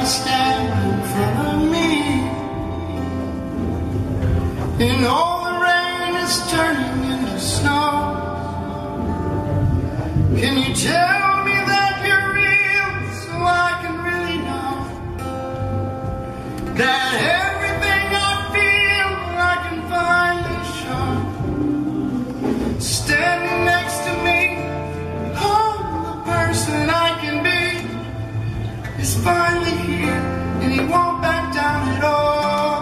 stand in front of me, and all the rain is turning into snow. Can you tell me that you're real, so I can really know that everything I feel I can finally show? Standing next to me, oh, the person I can be is finally here, and he won't back down at all.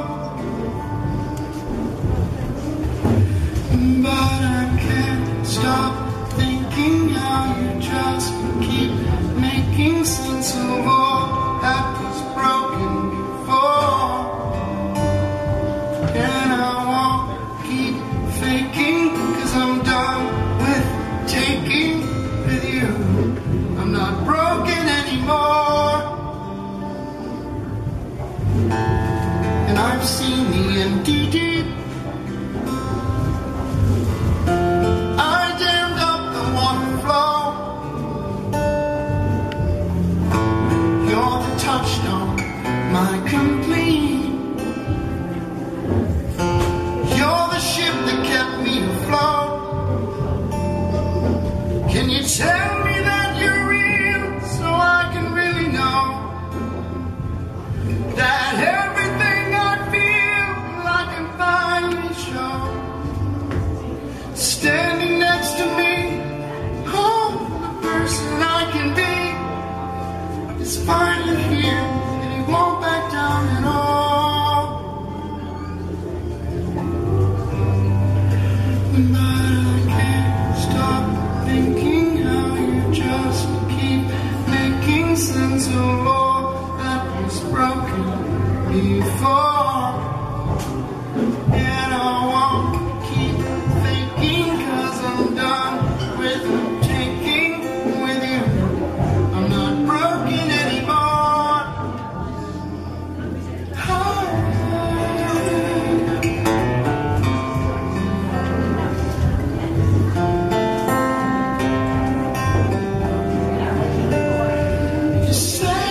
But I can't stop thinking how you just keep making sense of all that was broken before. And I won't keep faking, 'cause I'm done with taking with you. I'm not broken anymore. And I've seen the empty deep. I dammed up the water flow. You're the touchstone, my complete. You're the ship that kept me afloat. Can you tell me that you're real, so I can really know that everything I feel I can finally show? Standing next to me, oh, the person I can be is finally here, and he won't back down at all. But I can't stop thinking how you just keep making sense of all that was broken before. And I won't keep faking, 'cause I'm done with taking with you. I'm not broken anymore. You say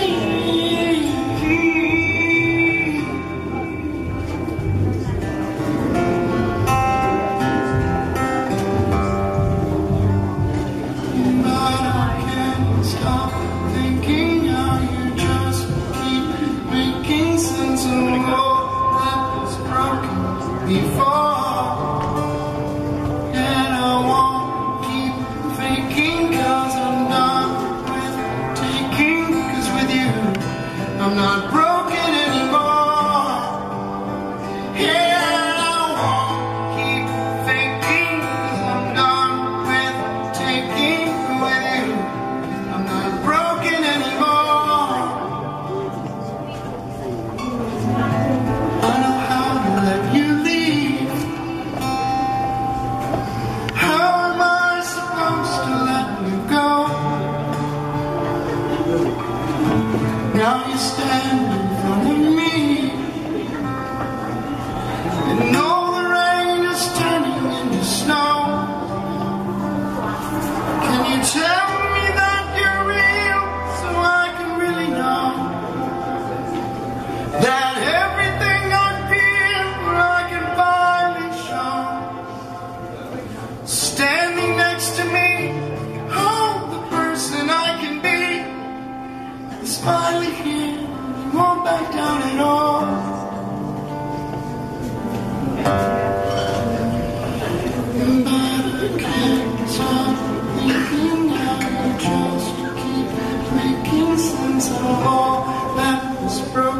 but I can't stop thinking how you just keep making sense of all that was broken before. And I won't keep faking, 'cause I'm done with taking, 'cause with you I'm not broken anymore. And I won't keep faking, 'cause I'm done with taking with you. I'm not broken anymore. I know how to let you leave. How am I supposed to let you go? Now you stand in front of me, and all the rain is turning into snow. Can you tell me that you're real, so I can really know that everything I feel I can finally show? Standing next to me, oh, the person I can be is finally here, he won't back down at all. But I can't stop thinking how you just keep making sense of all that was broken